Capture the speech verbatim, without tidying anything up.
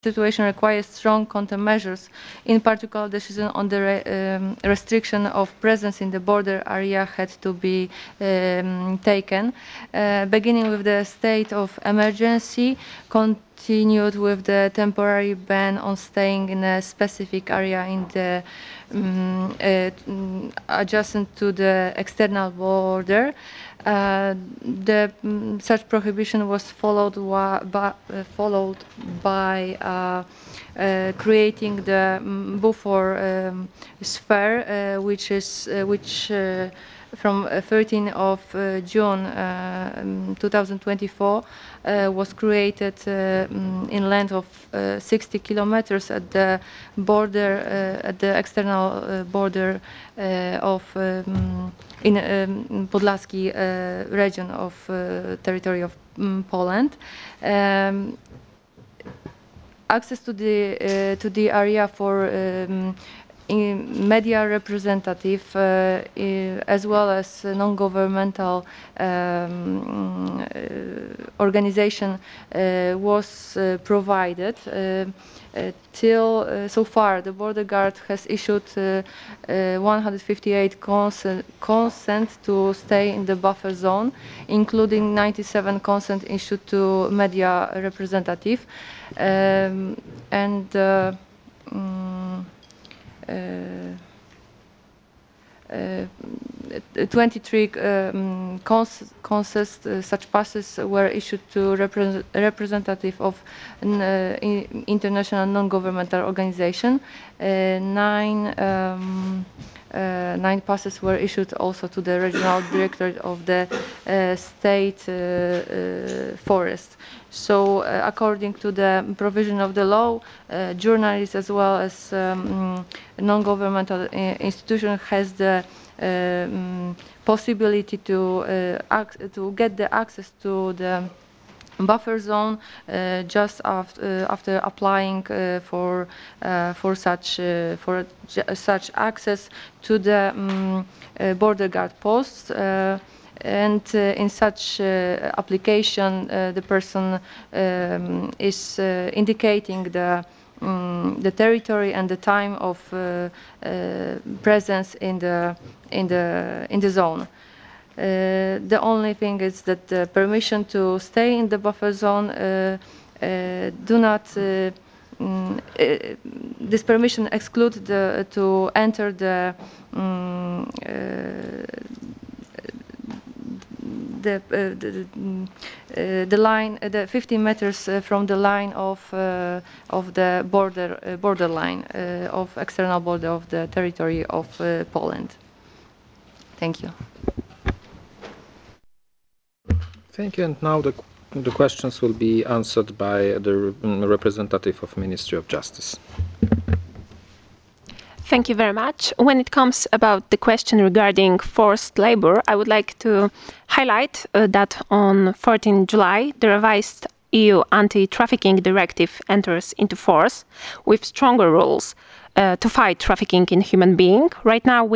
situation requires strong countermeasures. In particular, decision on the re um, restriction of presence in the border area had to be um, taken, uh, beginning with the state of emergency, continued with the temporary ban on staying in a specific area in the um, uh, adjacent to the external border. Uh, the um, such prohibition was followed by, uh, followed by uh, uh, creating the um, buffer um, sphere, uh, which is uh, which uh, from thirteenth of June uh, um, two thousand twenty-four uh, was created uh, um, in length of uh, sixty kilometers at the border, uh, at the external uh, border uh, of um, in um, Podlaski uh, region of uh, territory of um, Poland. Um, access to the uh, to the area for um, media representative uh, as well as non-governmental um, uh, organization uh, was uh, provided. Uh, uh, till uh, so far, the border guard has issued uh, uh, one hundred fifty-eight consent, consent to stay in the buffer zone, including ninety-seven consent issued to media representative, um, and uh, um, uh, uh, twenty-three um, cons consist, uh, such passes were issued to repre representative of an uh, in international non-governmental organization. Uh, nine um, uh, nine passes were issued also to the regional director of the uh, state uh, uh, forest. So, uh, according to the provision of the law, uh, journalists as well as um, non-governmental institution has the um, possibility to uh, to get the access to the buffer zone uh, just after, uh, after applying uh, for uh, for such uh, for such access to the um, uh, border guard posts. Uh, and uh, in such uh, application, uh, the person um, is uh, indicating the um, the territory and the time of uh, uh, presence in the in the in the zone. Uh, the only thing is that the permission to stay in the buffer zone uh, uh, do not uh, mm, uh, this permission excludes the to enter the um, uh, the uh, the, uh, the line uh, the fifty meters uh, from the line of uh, of the border uh, border line uh, of external border of the territory of uh, Poland. Thank you. Thank you. And now the the questions will be answered by the representative of Ministry of Justice. Thank you very much. When it comes about the question regarding forced labor, I would like to highlight uh, that on fourteenth July, the revised E U anti-trafficking directive enters into force with stronger rules uh, to fight trafficking in human beings. Right now, we